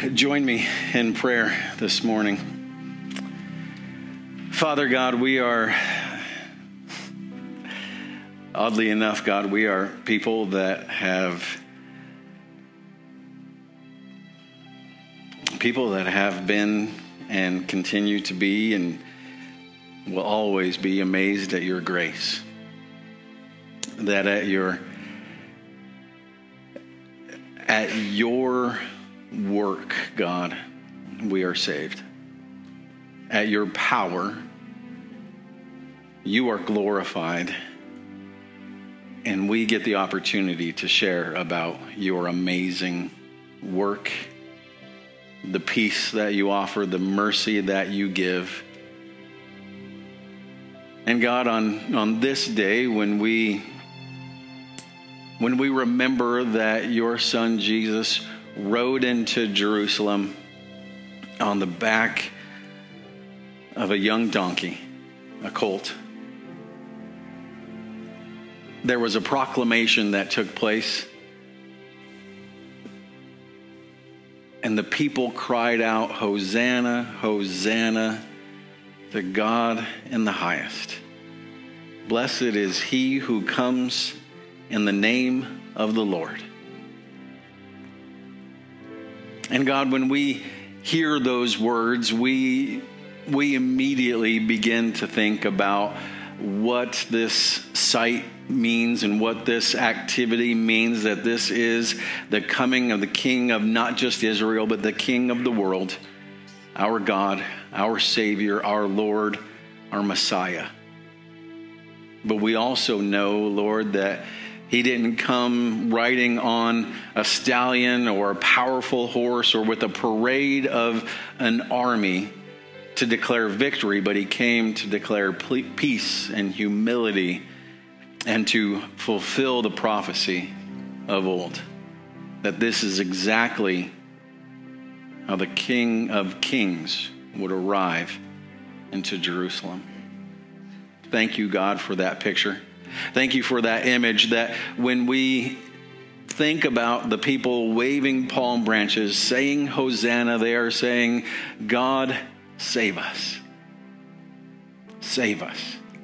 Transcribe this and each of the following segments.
join me in prayer this morning? Father God, we are, oddly enough, God, we are people that have been and continue to be and will always be amazed at your grace. That at your work, God, we are saved. At your power, you are glorified, and we get the opportunity to share about your amazing work, the peace that you offer, the mercy that you give. And God, on this day, when we remember that your son Jesus rode into Jerusalem on the back of a young donkey, a colt, there was a proclamation that took place, and the people cried out, "Hosanna, Hosanna to God in the highest. Blessed is he who comes in the name of the Lord." And God, when we hear those words, we immediately begin to think about what this sight means and what this activity means, that this is the coming of the King of not just Israel, but the King of the world, our God, our Savior, our Lord, our Messiah. But we also know, Lord, that he didn't come riding on a stallion or a powerful horse or with a parade of an army to declare victory, but he came to declare peace and humility and to fulfill the prophecy of old. That this is exactly how the King of Kings would arrive into Jerusalem. Thank you, God, for that picture. Thank you for that image, that when we think about the people waving palm branches, saying Hosanna, they are saying, God, save us. Save us.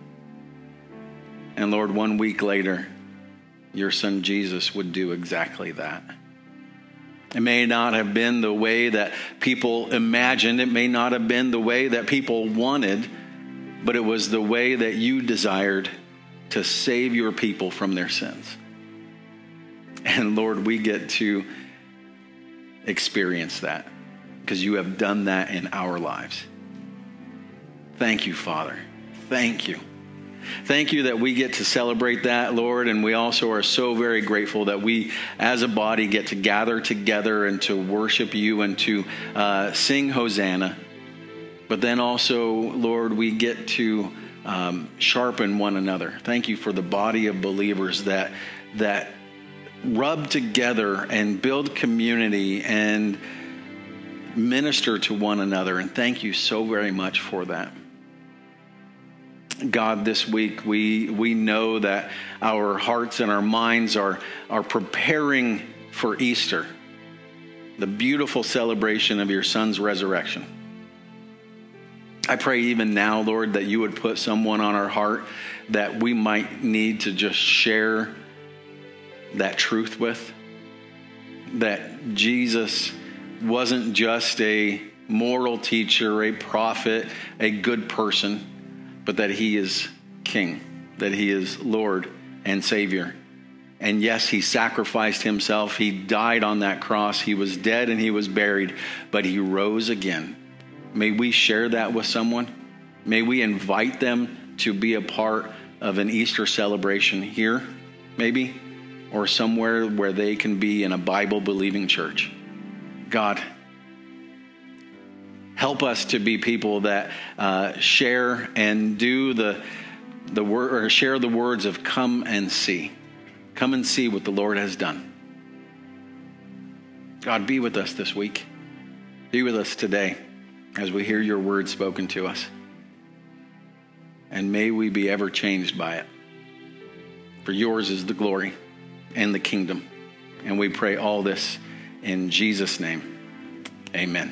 And Lord, 1 week later, your son Jesus would do exactly that. It may not have been the way that people imagined. It may not have been the way that people wanted, but it was the way that you desired to save your people from their sins. And Lord, we get to experience that because you have done that in our lives. Thank you, Father. Thank you. Thank you that we get to celebrate that, Lord, and we also are so very grateful that we as a body get to gather together and to worship you and to sing Hosanna. But then also, Lord, we get to sharpen one another. Thank you for the body of believers that rub together and build community and minister to one another. And thank you so very much for that. God, this week we know that our hearts and our minds are preparing for Easter, the beautiful celebration of your son's resurrection. I pray even now, Lord, that you would put someone on our heart that we might need to just share that truth with. That Jesus wasn't just a moral teacher, a prophet, a good person, but that he is King, that he is Lord and Savior. And yes, he sacrificed himself. He died on that cross. He was dead and he was buried, but he rose again. May we share that with someone. May we invite them to be a part of an Easter celebration here, maybe, or somewhere where they can be in a Bible-believing church. God, help us to be people that share and do the word, or share the words of come and see. Come and see what the Lord has done. God, be with us this week. Be with us today as we hear your word spoken to us. And may we be ever changed by it. For yours is the glory and the kingdom. And we pray all this in Jesus' name. Amen.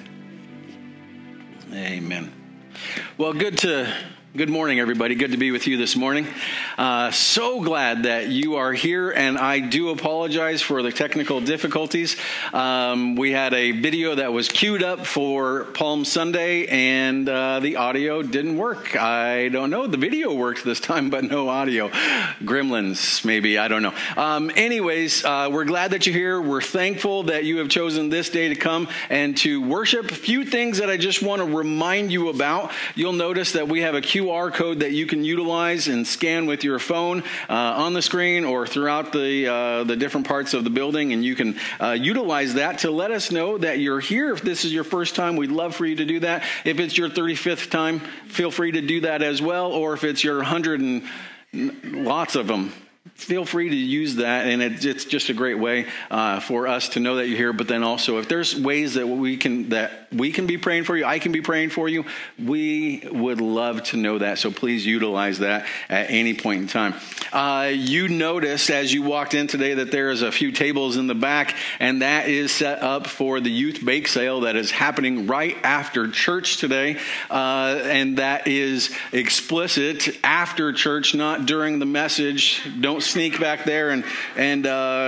Amen. Well, good morning, everybody. Good to be with you this morning. So glad that you are here, and I do apologize for the technical difficulties. We had a video that was queued up for Palm Sunday, and the audio didn't work. I don't know. The video worked this time, but no audio. Gremlins, maybe. I don't know. Anyways, we're glad that you're here. We're thankful that you have chosen this day to come and to worship. A few things that I just want to remind you about. You'll notice that we have a QR code that you can utilize and scan with your phone on the screen or throughout the different parts of the building, and you can utilize that to let us know that you're here. If this is your first time, we'd love for you to do that. If it's your 35th time, feel free to do that as well. Or if it's your 100 and lots of them, feel free to use that, and it's just a great way for us to know that you're here. But then also, if there's ways that we can be praying for you, I can be praying for you, we would love to know that. So please utilize that at any point in time. You noticed as you walked in today that there is a few tables in the back, and that is set up for the youth bake sale that is happening right after church today, and that is explicit after church, not during the message. Don't sneak back there and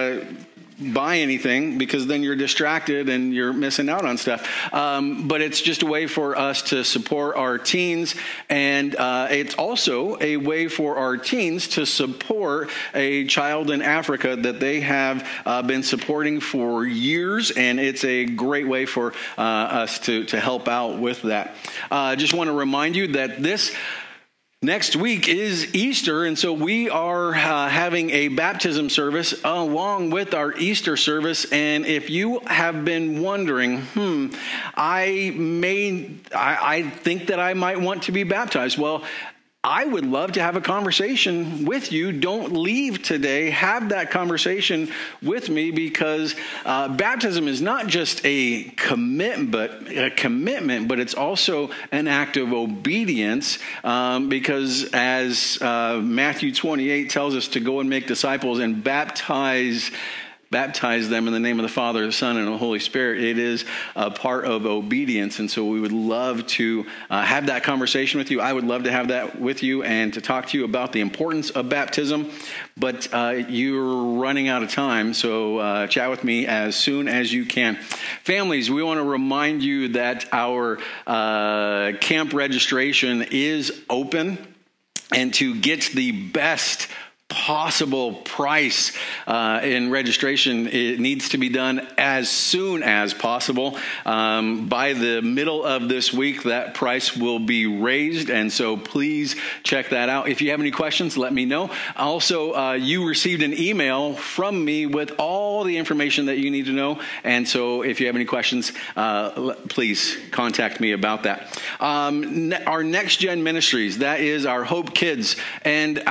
buy anything, because then you're distracted and you're missing out on stuff. But it's just a way for us to support our teens, and it's also a way for our teens to support a child in Africa that they have been supporting for years, and it's a great way for us to help out with that. Just want to remind you that this next week is Easter, and so we are having a baptism service along with our Easter service. And if you have been wondering, I think that I might want to be baptized. Well, I would love to have a conversation with you. Don't leave today. Have that conversation with me, because baptism is not just a commitment, but it's also an act of obedience, because as Matthew 28 tells us to go and make disciples and baptize them in the name of the Father, the Son, and the Holy Spirit. It is a part of obedience. And so we would love to have that conversation with you. I would love to have that with you and to talk to you about the importance of baptism. But you're running out of time, so chat with me as soon as you can. Families, we want to remind you that our camp registration is open, and to get the best possible price in registration, it needs to be done as soon as possible. By the middle of this week, that price will be raised, and so please check that out. If you have any questions, let me know. Also, you received an email from me with all the information that you need to know, and so if you have any questions, please contact me about that. Our Next Gen Ministries, that is our Hope Kids, and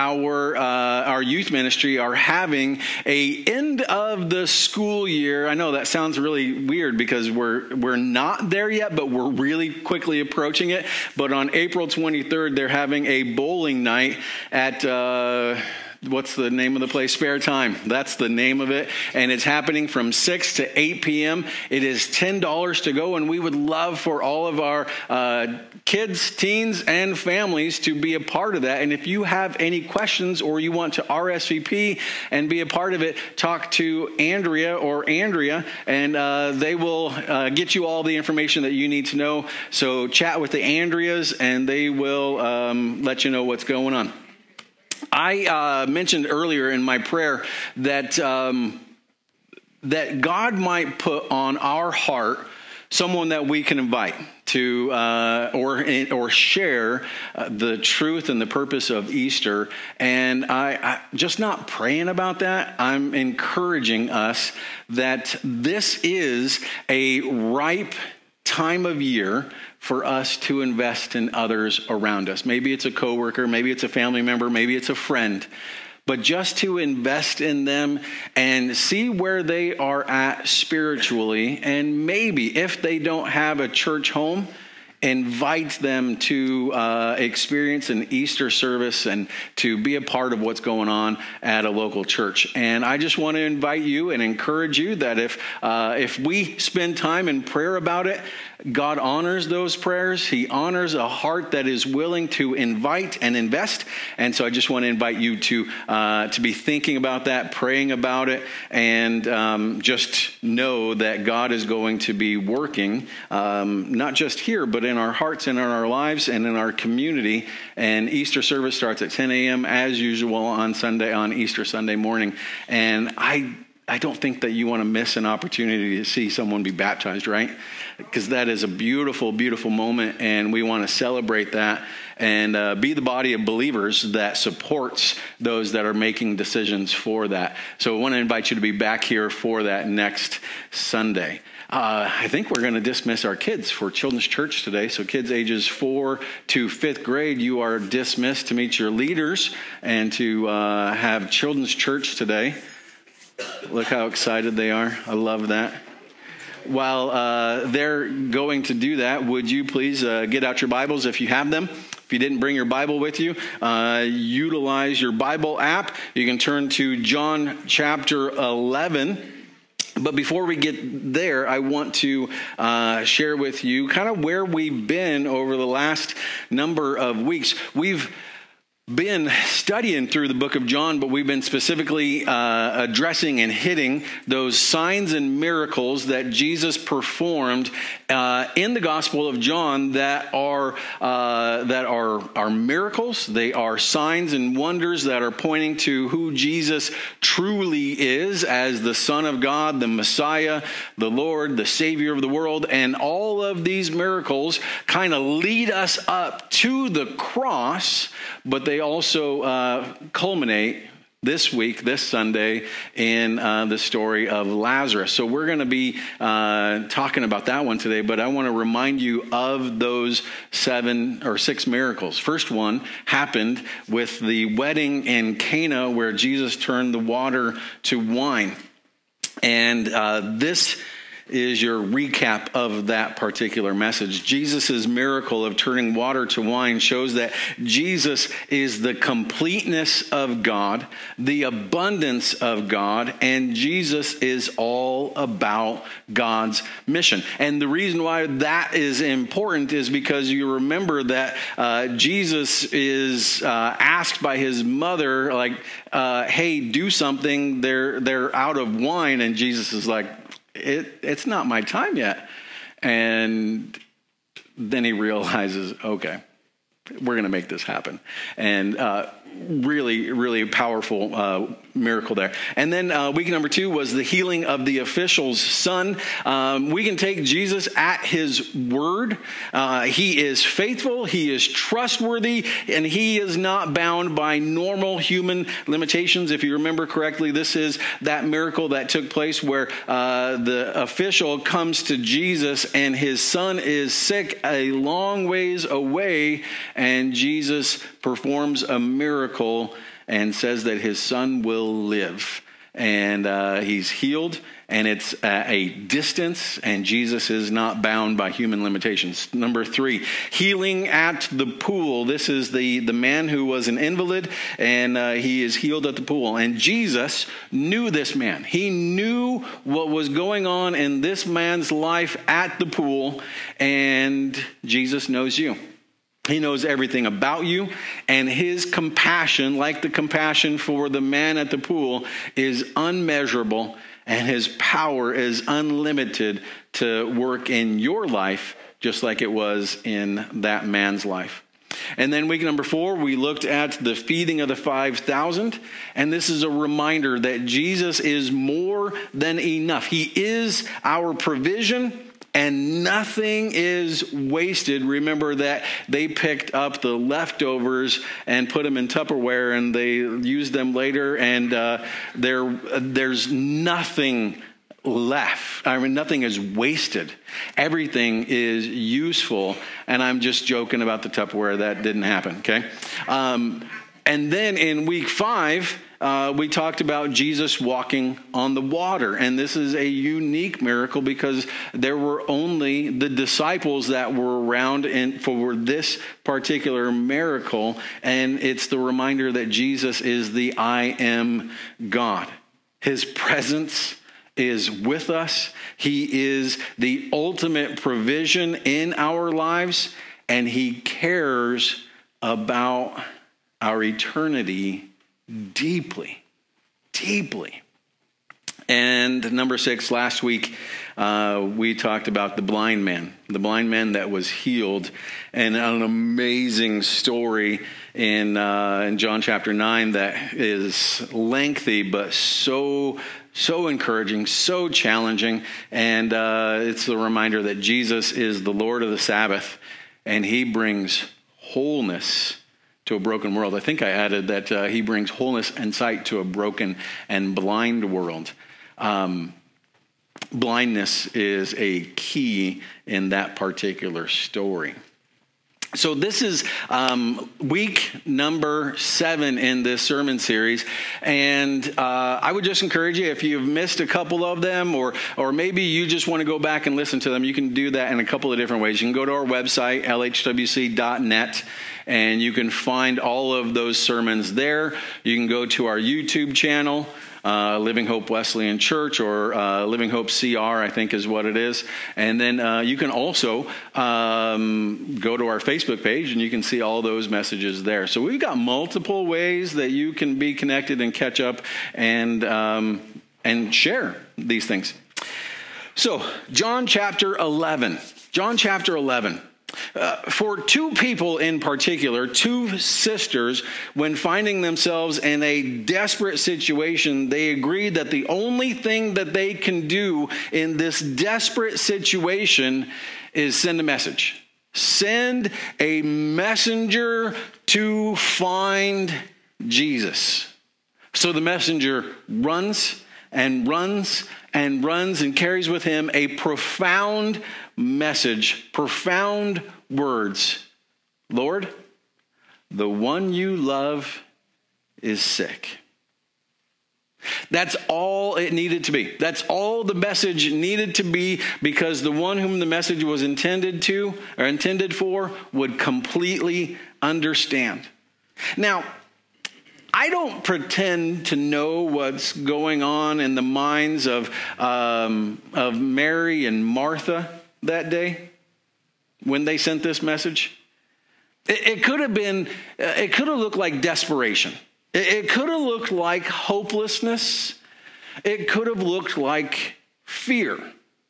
our youth ministry are having a end of the school year. I know that sounds really weird because we're not there yet, but we're really quickly approaching it. But on April 23rd, they're having a bowling night at what's the name of the place? Spare Time. That's the name of it. And it's happening from 6 to 8 p.m. It is $10 to go. And we would love for all of our kids, teens, and families to be a part of that. And if you have any questions or you want to RSVP and be a part of it, talk to Andrea, and they will get you all the information that you need to know. So chat with the Andreas, and they will let you know what's going on. I mentioned earlier in my prayer that that God might put on our heart someone that we can invite to or share the truth and the purpose of Easter. And I just not praying about that. I'm encouraging us that this is a ripe time of year for us to invest in others around us. Maybe it's a coworker, maybe it's a family member, maybe it's a friend, but just to invest in them and see where they are at spiritually. And maybe if they don't have a church home, invite them to experience an Easter service and to be a part of what's going on at a local church. And I just want to invite you and encourage you that if we spend time in prayer about it, God honors those prayers. He honors a heart that is willing to invite and invest. And so I just want to invite you to be thinking about that, praying about it, and just know that God is going to be working, not just here, but in our hearts and in our lives and in our community. And Easter service starts at 10 a.m. as usual on Easter Sunday morning. And I don't think that you want to miss an opportunity to see someone be baptized, right? Because that is a beautiful, beautiful moment, and we want to celebrate that and be the body of believers that supports those that are making decisions for that. So I want to invite you to be back here for that next Sunday. I think we're going to dismiss our kids for Children's Church today. So kids ages 4 to 5th grade, you are dismissed to meet your leaders and to have Children's Church today. Look how excited they are. I love that. While they're going to do that, would you please get out your Bibles if you have them? If you didn't bring your Bible with you, utilize your Bible app. You can turn to John chapter 11. But before we get there, I want to share with you kind of where we've been over the last number of weeks. We've been studying through the book of John, but we've been specifically addressing and hitting those signs and miracles that Jesus performed in the Gospel of John that are miracles. They are signs and wonders that are pointing to who Jesus truly is as the Son of God, the Messiah, the Lord, the Savior of the world. And all of these miracles kind of lead us up to the cross, but they also culminate this week, this Sunday, in the story of Lazarus. So we're going to be talking about that one today, but I want to remind you of those 7 or 6 miracles. First one happened with the wedding in Cana where Jesus turned the water to wine. And this is your recap of that particular message. Jesus' miracle of turning water to wine shows that Jesus is the completeness of God, the abundance of God, and Jesus is all about God's mission. And the reason why that is important is because you remember that Jesus is asked by his mother, like, hey, do something. They're out of wine. And Jesus is like, it's not my time yet. And then he realizes, okay, we're going to make this happen. And really, really powerful miracle there. And then week number 2 was the healing of the official's son. We can take Jesus at his word. He is faithful. He is trustworthy. And he is not bound by normal human limitations. If you remember correctly, this is that miracle that took place where the official comes to Jesus and his son is sick a long ways away. And Jesus performs a miracle and says that his son will live. And he's healed, and it's at a distance, and Jesus is not bound by human limitations. Number 3, healing at the pool. This is the man who was an invalid, and he is healed at the pool. And Jesus knew this man. He knew what was going on in this man's life at the pool, and Jesus knows you. He knows everything about you, and his compassion, like the compassion for the man at the pool, is unmeasurable, and his power is unlimited to work in your life just like it was in that man's life. And then week number 4, we looked at the feeding of the 5,000. And this is a reminder that Jesus is more than enough. He is our provision. And nothing is wasted. Remember that they picked up the leftovers and put them in Tupperware, and they used them later, and there's nothing left. I mean, nothing is wasted. Everything is useful. And I'm just joking about the Tupperware. That didn't happen, okay? And then in week 5, we talked about Jesus walking on the water. And this is a unique miracle because there were only the disciples that were around for this particular miracle. And it's the reminder that Jesus is the I am God. His presence is with us. He is the ultimate provision in our lives, and he cares about our eternity deeply, deeply. And number 6, last week, we talked about the blind man that was healed, and an amazing story in John chapter 9 that is lengthy, but so encouraging, so challenging. And it's the reminder that Jesus is the Lord of the Sabbath, and he brings wholeness to a broken world. I think I added that he brings wholeness and sight to a broken and blind world. Blindness is a key in that particular story. So this is week number 7 in this sermon series, and I would just encourage you, if you've missed a couple of them, or maybe you just want to go back and listen to them, you can do that in a couple of different ways. You can go to our website, lhwc.net, and you can find all of those sermons there. You can go to our YouTube channel, Living Hope Wesleyan Church, or Living Hope CR, I think is what it is. And then you can also go to our Facebook page, and you can see all those messages there. So we've got multiple ways that you can be connected and catch up and share these things. So John chapter 11. For 2 people in particular, 2 sisters, when finding themselves in a desperate situation, they agreed that the only thing that they can do in this desperate situation is send a message. Send a messenger to find Jesus. So the messenger runs and runs and runs and carries with him a profound message, profound words. Lord, the one you love is sick. That's all it needed to be. That's all the message needed to be, because the one whom the message was intended for would completely understand. Now, I don't pretend to know what's going on in the minds of Mary and Martha that day when they sent this message. It could have looked like desperation. It could have looked like hopelessness. It could have looked like fear.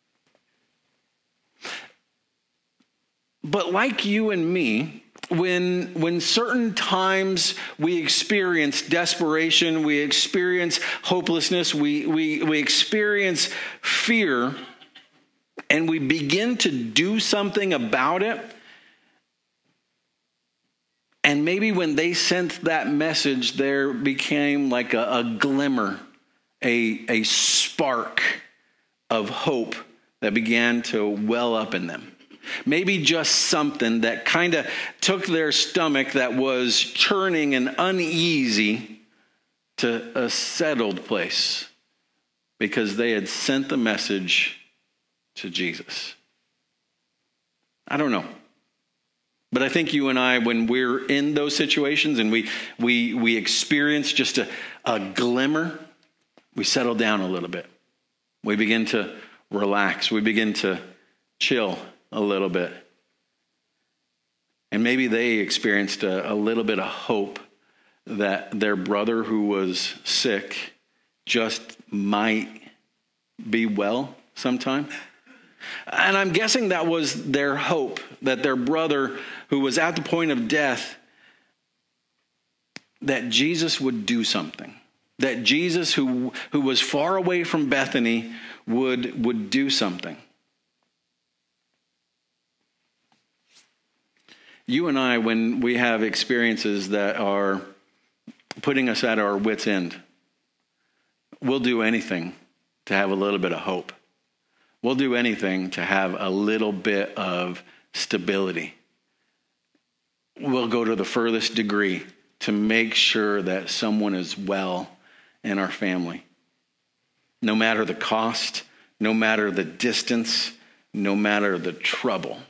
But like you and me, when certain times we experience desperation, we experience hopelessness, we experience fear, and we begin to do something about it. And maybe when they sent that message, there became like a glimmer, a spark of hope that began to well up in them. Maybe just something that kind of took their stomach that was churning and uneasy to a settled place, because they had sent the message to Jesus. I don't know. But I think you and I, when we're in those situations and we experience just a glimmer, we settle down a little bit. We begin to relax. We begin to chill a little bit. And maybe they experienced a little bit of hope that their brother who was sick just might be well sometime. And I'm guessing that was their hope, that their brother who was at the point of death, that Jesus would do something. That Jesus, who was far away from Bethany, would do something. You and I, when we have experiences that are putting us at our wits' end, we'll do anything to have a little bit of hope. We'll do anything to have a little bit of stability. We'll go to the furthest degree to make sure that someone is well and our family. No matter the cost, no matter the distance, no matter the trouble.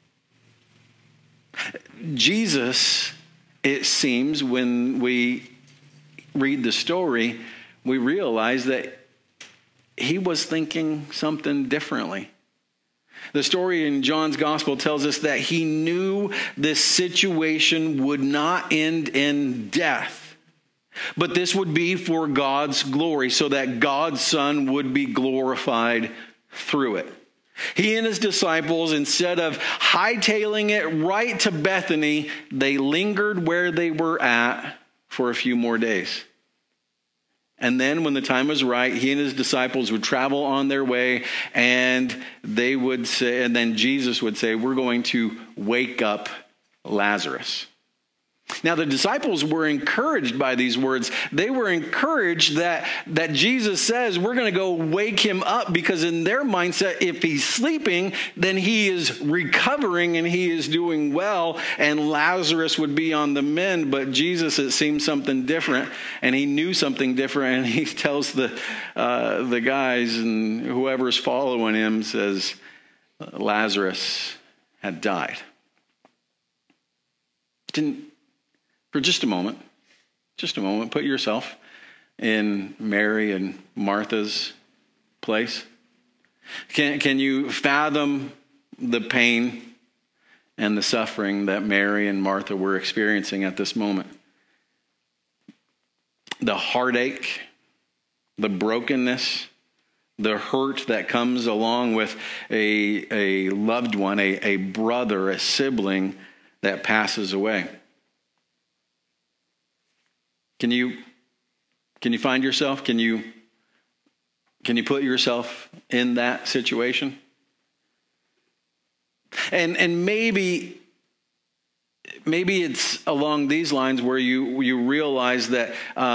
Jesus, it seems, when we read the story, we realize that he was thinking something differently. The story in John's gospel tells us that he knew this situation would not end in death. But this would be for God's glory, so that God's Son would be glorified through it. He and his disciples, instead of hightailing it right to Bethany, they lingered where they were at for a few more days. And then when the time was right, he and his disciples would travel on their way, and they would say, and then Jesus would say, "We're going to wake up Lazarus." Now, the disciples were encouraged by these words. They were encouraged that Jesus says, we're going to go wake him up, because in their mindset, if he's sleeping, then he is recovering and he is doing well, and Lazarus would be on the mend. But Jesus, it seemed something different, and he knew something different, and he tells the guys and whoever's following him, says, Lazarus had died. For just a moment, put yourself in Mary and Martha's place. Can you fathom the pain and the suffering that Mary and Martha were experiencing at this moment? The heartache, the brokenness, the hurt that comes along with a loved one, a brother, a sibling that passes away. Can you find yourself? Can you put yourself in that situation? And maybe it's along these lines where you realize that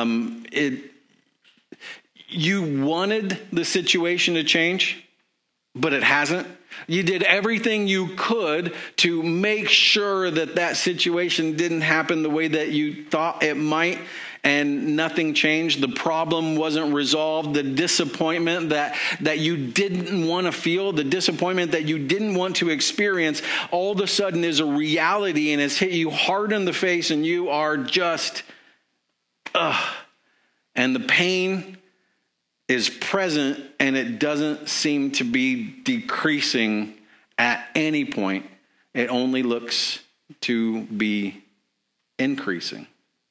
you wanted the situation to change, but it hasn't. You did everything you could to make sure that situation didn't happen the way that you thought it might, and nothing changed. The problem wasn't resolved. The disappointment that you didn't want to feel, the disappointment that you didn't want to experience, all of a sudden is a reality, and it's hit you hard in the face, and you are just, and the pain is present, and it doesn't seem to be decreasing at any point. It only looks to be increasing.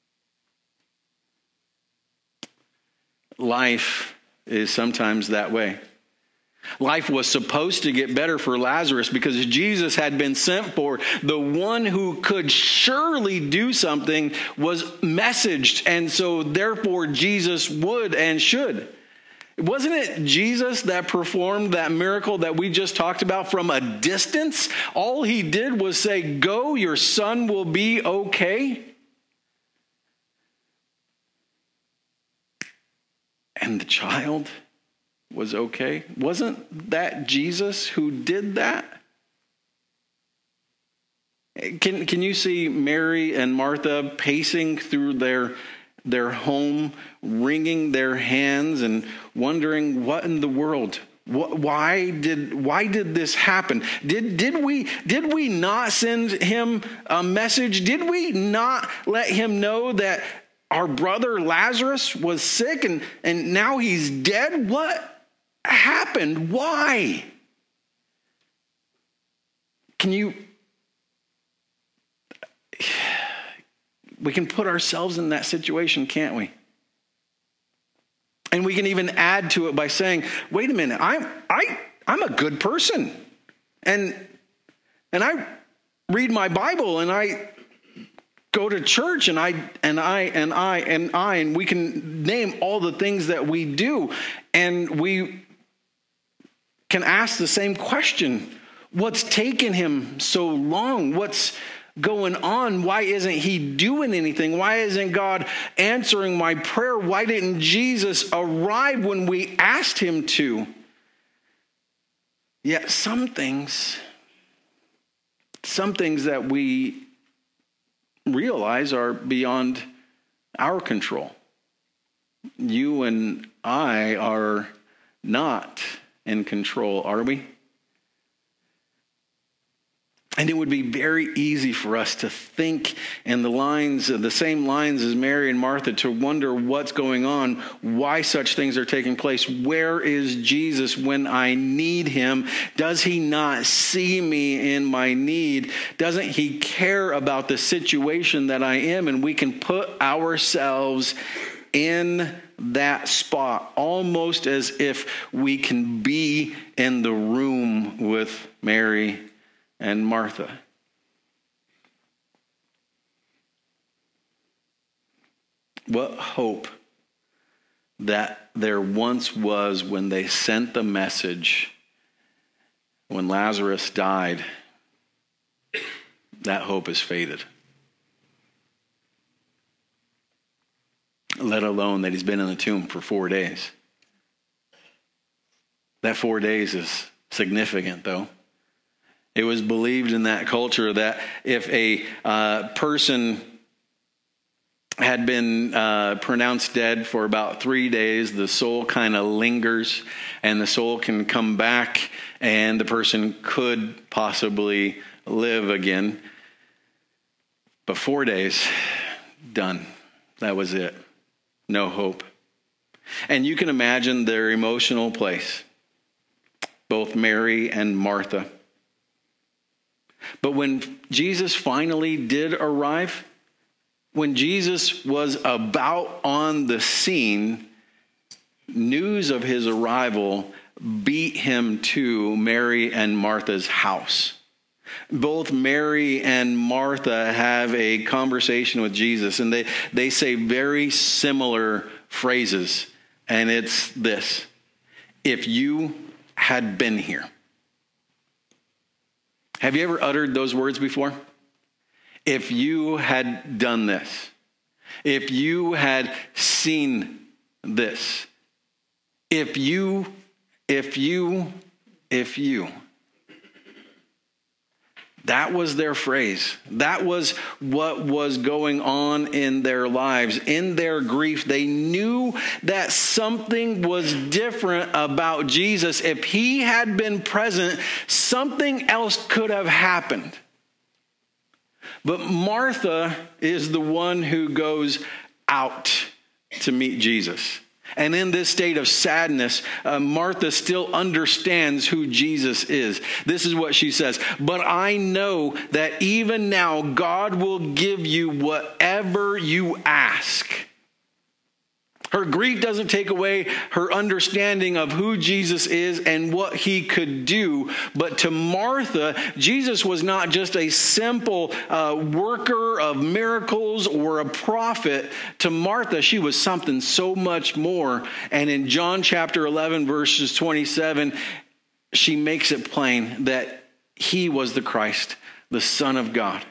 Life is sometimes that way. Life was supposed to get better for Lazarus because Jesus had been sent for. The one who could surely do something was messaged, and so therefore Jesus would and should. Wasn't it Jesus that performed that miracle that we just talked about from a distance? All he did was say, "Go, your son will be okay." And the child was okay. Wasn't that Jesus who did that? Can you see Mary and Martha pacing through their home, wringing their hands and wondering, what in the world? Why did this happen? Did we not send him a message? Did we not let him know that our brother Lazarus was sick and now he's dead? What happened? Why? We can put ourselves in that situation, can't we? And we can even add to it by saying, wait a minute, I'm a good person. And I read my Bible, and I go to church, and we can name all the things that we do. And we can ask the same question. What's taken him so long? What's going on? Why isn't he doing anything? Why isn't God answering my prayer? Why didn't Jesus arrive when we asked him to? Yet some things that we realize are beyond our control. You and I are not in control, are we? And it would be very easy for us to think in the same lines as Mary and Martha, to wonder what's going on, why such things are taking place. Where is Jesus when I need him? Does he not see me in my need? Doesn't he care about the situation that I am? And we can put ourselves in that spot, almost as if we can be in the room with Mary and Martha. What hope that there once was when they sent the message when Lazarus died. That hope has faded. Let alone that he's been in the tomb for 4 days. That 4 days is significant, though. It was believed in that culture that if a person had been pronounced dead for about 3 days, the soul kind of lingers and the soul can come back and the person could possibly live again. But 4 days, done. That was it. No hope. And you can imagine their emotional place, both Mary and Martha. But when Jesus finally did arrive, when Jesus was about on the scene, news of his arrival beat him to Mary and Martha's house. Both Mary and Martha have a conversation with Jesus, and they say very similar phrases. And it's this: if you had been here. Have you ever uttered those words before? If you had done this. If you had seen this. If you. That was their phrase. That was what was going on in their lives. In their grief, they knew that something was different about Jesus. If he had been present, something else could have happened. But Martha is the one who goes out to meet Jesus. And in this state of sadness, Martha still understands who Jesus is. This is what she says: but I know that even now God will give you whatever you ask. Her grief doesn't take away her understanding of who Jesus is and what he could do. But to Martha, Jesus was not just a simple worker of miracles or a prophet. To Martha, she was something so much more. And in John chapter 11, verses 27, she makes it plain that he was the Christ, the Son of God.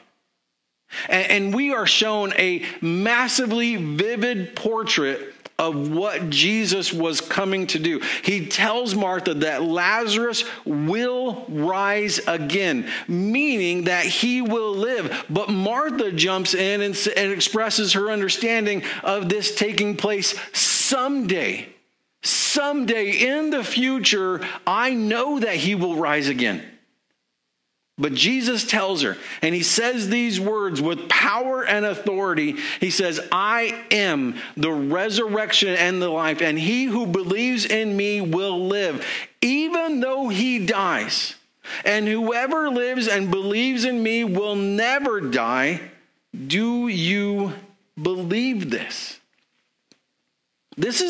And we are shown a massively vivid portrait of what Jesus was coming to do. He tells Martha that Lazarus will rise again, meaning that he will live. But Martha jumps in and expresses her understanding of this taking place someday. Someday in the future, I know that he will rise again. But Jesus tells her, and he says these words with power and authority. He says, I am the resurrection and the life, and he who believes in me will live, even though he dies. And whoever lives and believes in me will never die. Do you believe this? This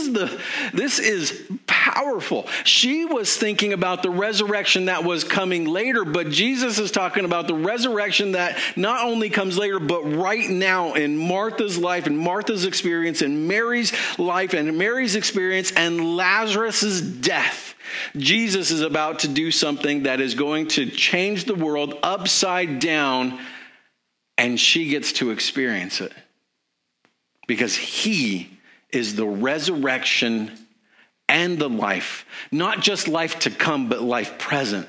is powerful. She was thinking about the resurrection that was coming later, but Jesus is talking about the resurrection that not only comes later, but right now in Martha's life and Martha's experience and Mary's life and Mary's experience and Lazarus's death. Jesus is about to do something that is going to change the world upside down, and she gets to experience it because he is the resurrection and the life. Not just life to come, but life present.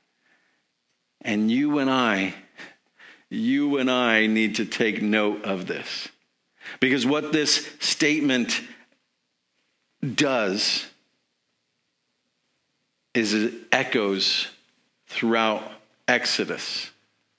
And you and I need to take note of this. Because what this statement does is it echoes throughout Exodus.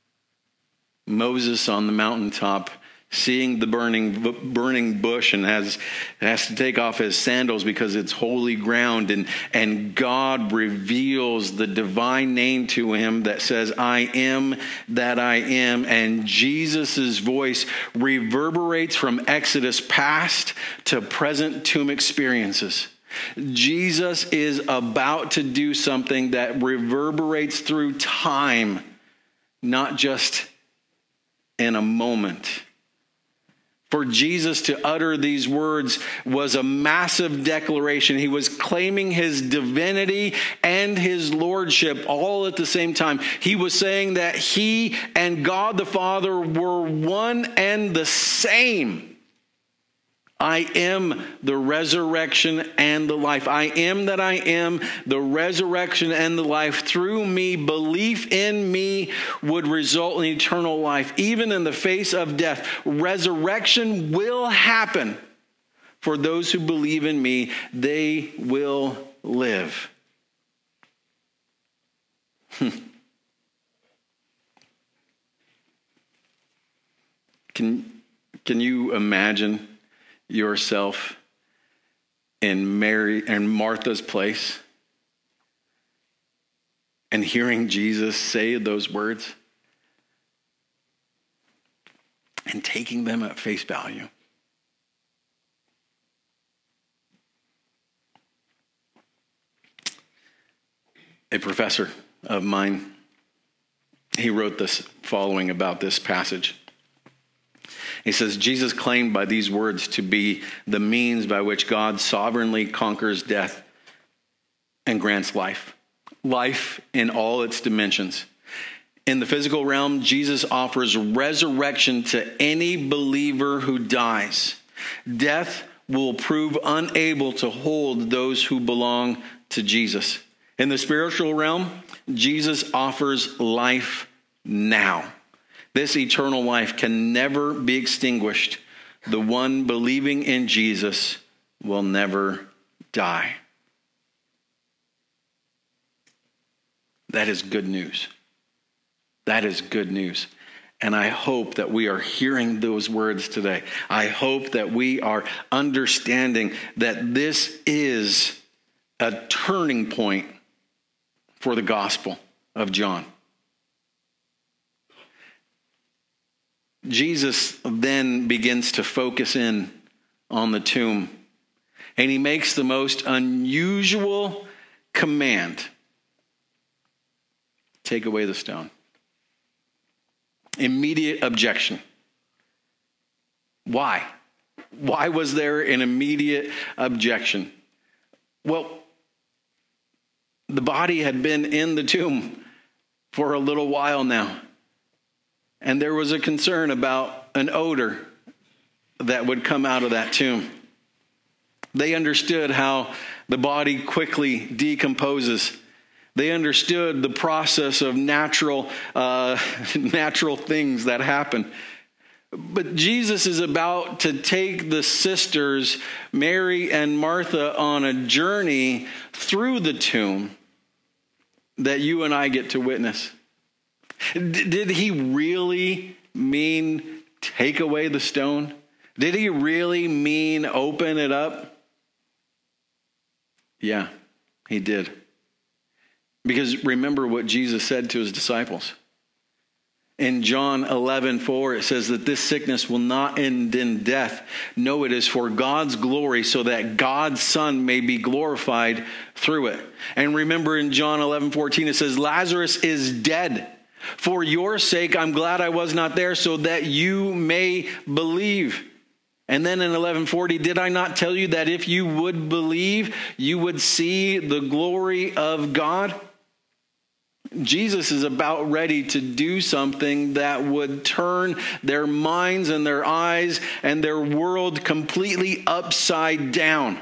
Moses on the mountaintop, seeing the burning bush, and has to take off his sandals because it's holy ground, and God reveals the divine name to him that says, I am that I am. And Jesus' voice reverberates from Exodus past to present tomb experiences. Jesus is about to do something that reverberates through time, not just in a moment. For Jesus to utter these words was a massive declaration. He was claiming his divinity and his lordship all at the same time. He was saying that he and God the Father were one and the same. I am the resurrection and the life. I am that I am, the resurrection and the life. Through me, belief in me would result in eternal life. Even in the face of death, resurrection will happen. For those who believe in me, they will live. Can you imagine yourself in Mary and Martha's place and hearing Jesus say those words and taking them at face value? A professor of mine, he wrote this following about this passage. He says, Jesus claimed by these words to be the means by which God sovereignly conquers death and grants life. Life in all its dimensions. In the physical realm, Jesus offers resurrection to any believer who dies. Death will prove unable to hold those who belong to Jesus. In the spiritual realm, Jesus offers life now. This eternal life can never be extinguished. The one believing in Jesus will never die. That is good news. That is good news. And I hope that we are hearing those words today. I hope that we are understanding that this is a turning point for the Gospel of John. Jesus then begins to focus in on the tomb, and he makes the most unusual command. Take away the stone. Immediate objection. Why? Why was there an immediate objection? Well, the body had been in the tomb for a little while now. And there was a concern about an odor that would come out of that tomb. They understood how the body quickly decomposes. They understood the process of natural things that happen. But Jesus is about to take the sisters, Mary and Martha, on a journey through the tomb that you and I get to witness. Did he really mean take away the stone? Did he really mean open it up? Yeah, he did. Because remember what Jesus said to his disciples. In John 11:4, it says that this sickness will not end in death. No, it is for God's glory, so that God's Son may be glorified through it. And remember in John 11:14, it says, Lazarus is dead. For your sake, I'm glad I was not there, so that you may believe. And then in 11:40, did I not tell you that if you would believe, you would see the glory of God? Jesus is about ready to do something that would turn their minds and their eyes and their world completely upside down.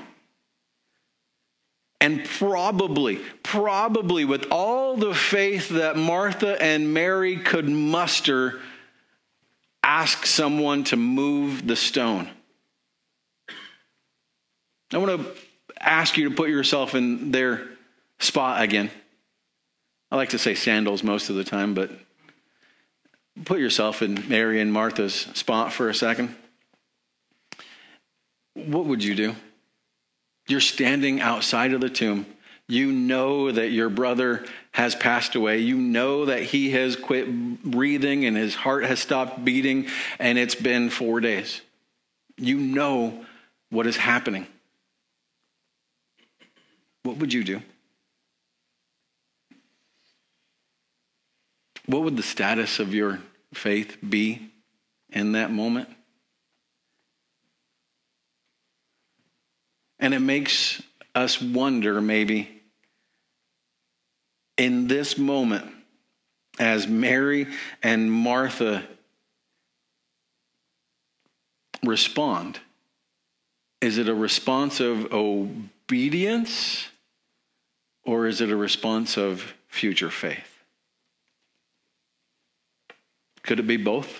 And probably with all the faith that Martha and Mary could muster, ask someone to move the stone. I want to ask you to put yourself in their spot again. I like to say sandals most of the time, but put yourself in Mary and Martha's spot for a second. What would you do? You're standing outside of the tomb. You know that your brother has passed away. You know that he has quit breathing and his heart has stopped beating, and it's been 4 days. You know what is happening. What would you do? What would the status of your faith be in that moment? And it makes us wonder, maybe, in this moment, as Mary and Martha respond, is it a response of obedience, or is it a response of future faith? Could it be both?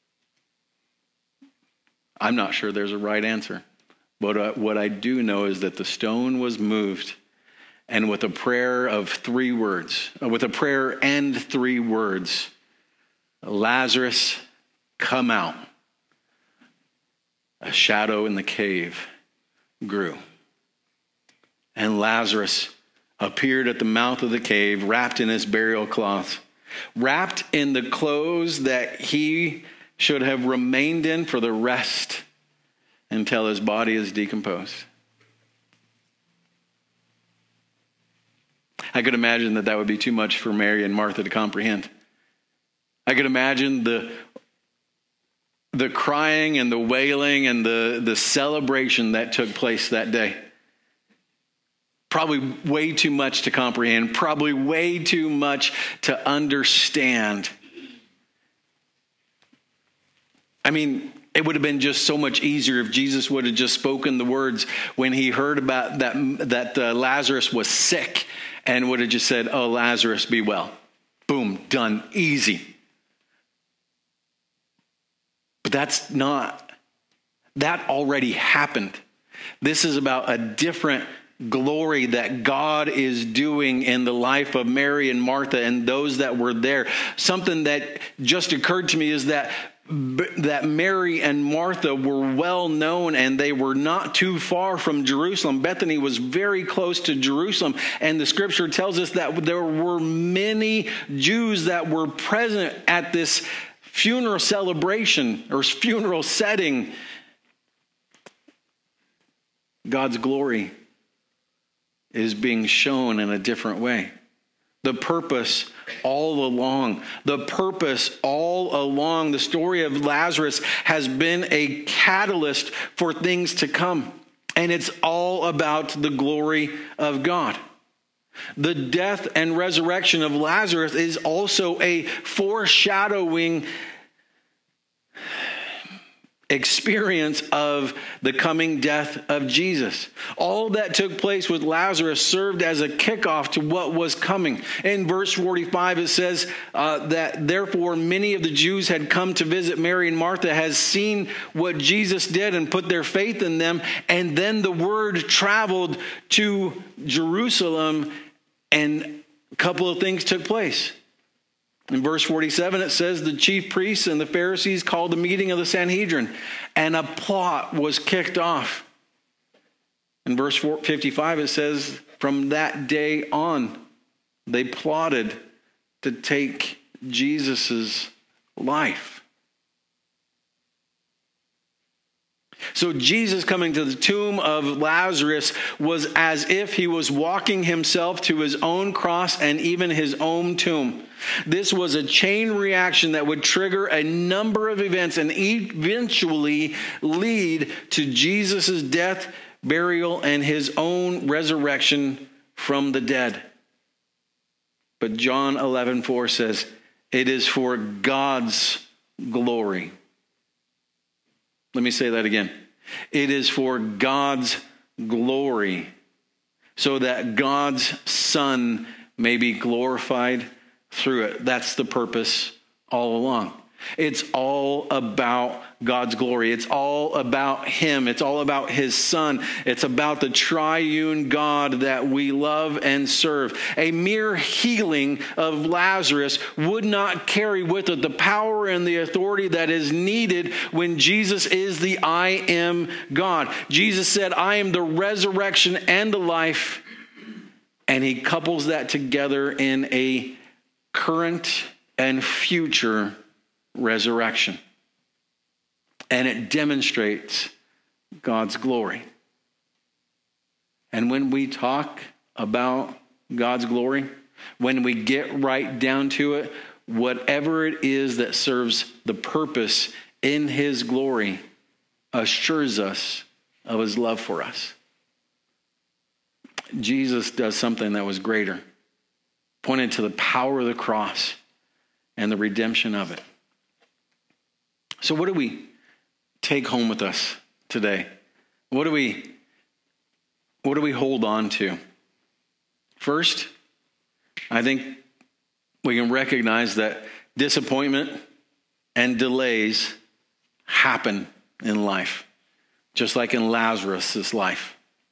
I'm not sure there's a right answer. But what I do know is that the stone was moved, and with a prayer of 3 words, with a prayer and 3 words, Lazarus, come out. A shadow in the cave grew. And Lazarus appeared at the mouth of the cave, wrapped in his burial cloth, wrapped in the clothes that he should have remained in for the rest until his body is decomposed. I could imagine that would be too much for Mary and Martha to comprehend. I could imagine the crying and the wailing and the celebration that took place that day. Probably way too much to comprehend, probably way too much to understand. I mean, it would have been just so much easier if Jesus would have just spoken the words when he heard about that Lazarus was sick, and would have just said, "Oh, Lazarus, be well." Boom, done, easy. But that already happened. This is about a different glory that God is doing in the life of Mary and Martha and those that were there. Something that just occurred to me is that Mary and Martha were well known, and they were not too far from Jerusalem. Bethany was very close to Jerusalem, and the scripture tells us that there were many Jews that were present at this funeral celebration or funeral setting. God's glory is being shown in a different way. The purpose all along, the story of Lazarus has been a catalyst for things to come. And it's all about the glory of God. The death and resurrection of Lazarus is also a foreshadowing experience of the coming death of Jesus. All that took place with Lazarus served as a kickoff to what was coming. In verse 45, it says that therefore many of the Jews had come to visit Mary and Martha, has seen what Jesus did and put their faith in them. And then the word traveled to Jerusalem, and a couple of things took place. In verse 47, it says the chief priests and the Pharisees called a meeting of the Sanhedrin, and a plot was kicked off. In verse 55, it says from that day on, they plotted to take Jesus' life. So Jesus coming to the tomb of Lazarus was as if he was walking himself to his own cross and even his own tomb. This was a chain reaction that would trigger a number of events and eventually lead to Jesus' death, burial, and his own resurrection from the dead. But John 11:4 says, it is for God's glory. Let me say that again. It is for God's glory, so that God's Son may be glorified through it. That's the purpose all along. It's all about God's glory. It's all about him. It's all about his son. It's about the triune God that we love and serve. A mere healing of Lazarus would not carry with it the power and the authority that is needed when Jesus is the I am God. Jesus said, I am the resurrection and the life. And he couples that together in a current and future resurrection. And it demonstrates God's glory. And when we talk about God's glory, when we get right down to it, whatever it is that serves the purpose in his glory assures us of his love for us. Jesus does something that was greater, pointed to the power of the cross and the redemption of it. So what do we take home with us today? What do we hold on to? First, I think we can recognize that disappointment and delays happen in life, just like in Lazarus' life.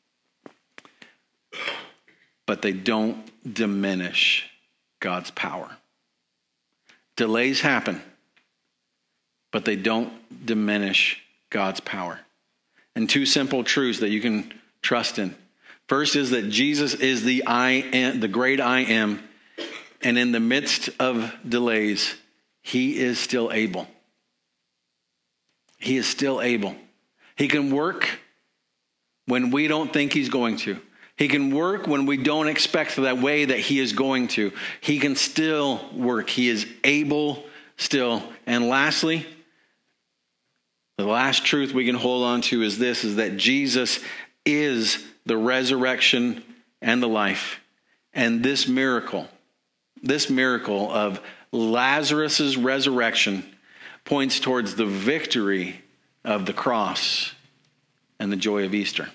But they don't diminish God's power. Delays happen, but they don't diminish God's power. And two simple truths that you can trust in. First is that Jesus is the I am, the great I am, and in the midst of delays, he is still able. He is still able. He can work when we don't think he's going to. He can work when we don't expect that way that he is going to. He can still work. He is able still. And lastly, the last truth we can hold on to is this, is that Jesus is the resurrection and the life. And this miracle of Lazarus' resurrection points towards the victory of the cross and the joy of Easter.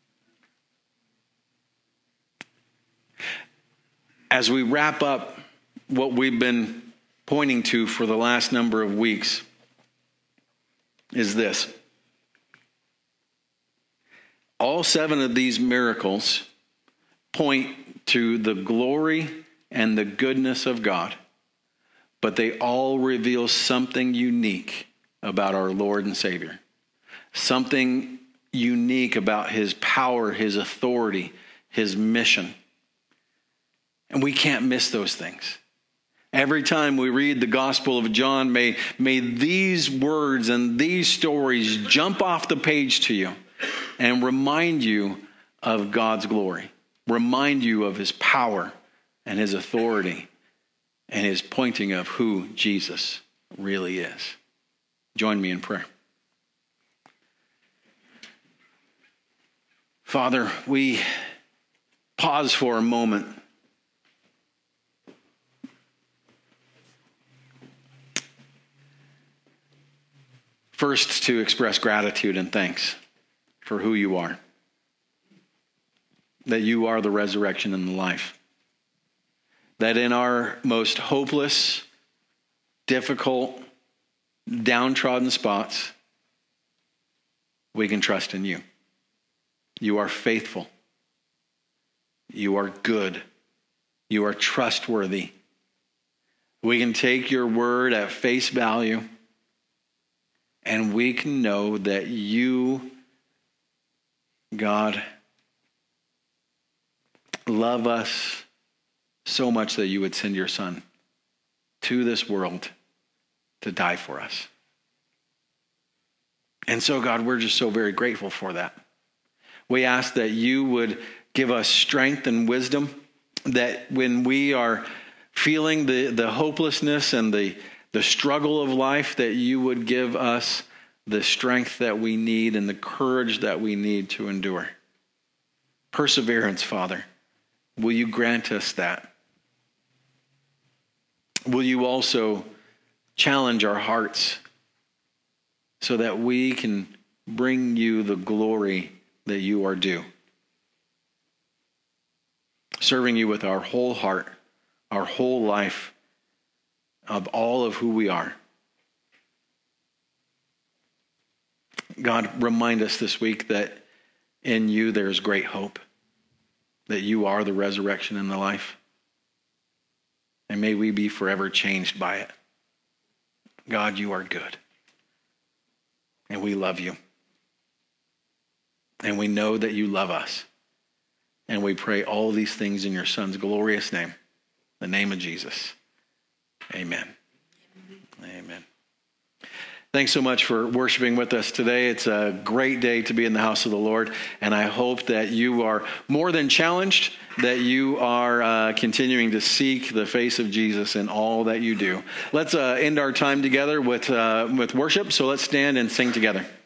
As we wrap up what we've been pointing to for the last number of weeks, is this. All 7 of these miracles point to the glory and the goodness of God, but they all reveal something unique about our Lord and Savior. Something unique about his power, his authority, his mission. And we can't miss those things. Every time we read the Gospel of John, may these words and these stories jump off the page to you and remind you of God's glory. Remind you of his power and his authority and his pointing of who Jesus really is. Join me in prayer. Father, we pause for a moment. First, to express gratitude and thanks for who you are. That you are the resurrection and the life. That in our most hopeless, difficult, downtrodden spots, we can trust in you. You are faithful. You are good. You are trustworthy. We can take your word at face value. And we can know that you, God, love us so much that you would send your Son to this world to die for us. And so, God, we're just so very grateful for that. We ask that you would give us strength and wisdom, that when we are feeling the hopelessness and the struggle of life, that you would give us the strength that we need and the courage that we need to endure. Perseverance, Father. Will you grant us that? Will you also challenge our hearts so that we can bring you the glory that you are due? Serving you with our whole heart, our whole life, of all of who we are. God, remind us this week that in you there's great hope, that you are the resurrection and the life. And may we be forever changed by it. God, you are good. And we love you. And we know that you love us. And we pray all these things in your Son's glorious name, the name of Jesus. Amen. Amen. Thanks so much for worshiping with us today. It's a great day to be in the house of the Lord, and I hope that you are more than challenged, that you are continuing to seek the face of Jesus in all that you do. Let's end our time together with worship, so let's stand and sing together.